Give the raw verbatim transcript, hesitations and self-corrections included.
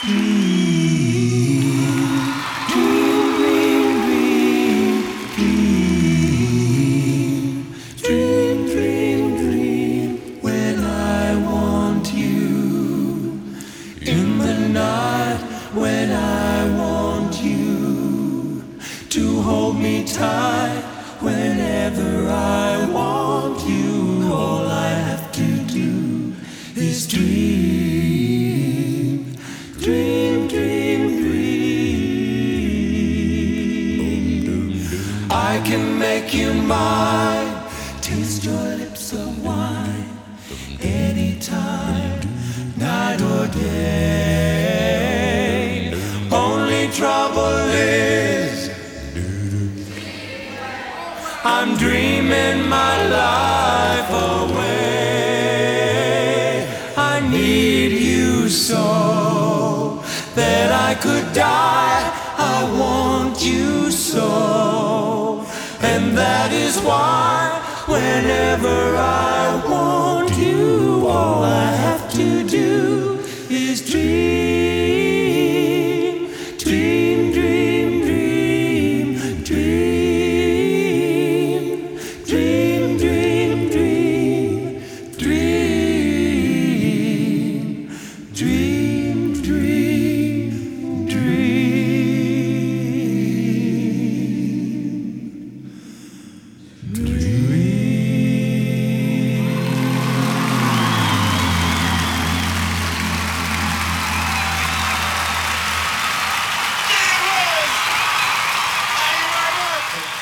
When I want you to hold me tight, whenever I want you, all I have to do is dream, dream, dream, dream. I can make you mine, taste your lips of wine, anytime, night or day. Only trouble is I'm dreaming my life away. I need you so that I could die. I want you so, and that is why whenever I want you, all I